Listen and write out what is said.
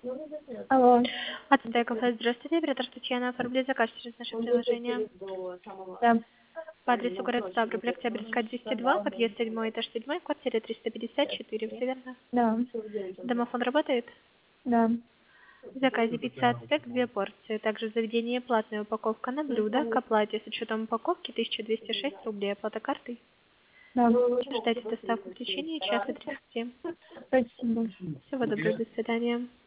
Алло. Ацтек кафе, здравствуйте, оператор Татьяна, оформляет заказ через наше приложение. Да. По адресу город Ставрополь, Октябрьская, 202, подъезд 7, этаж 7, квартира 354, все верно? Да. Домофон работает? Да. В заказе пицца Ацтек, 2 порции. Также в заведении платная упаковка на блюдо. К оплате с учетом упаковки 1206 рублей. Оплата картой. Да. Ждайте доставку в течение часа 30. Спасибо. Всего доброго, до свидания.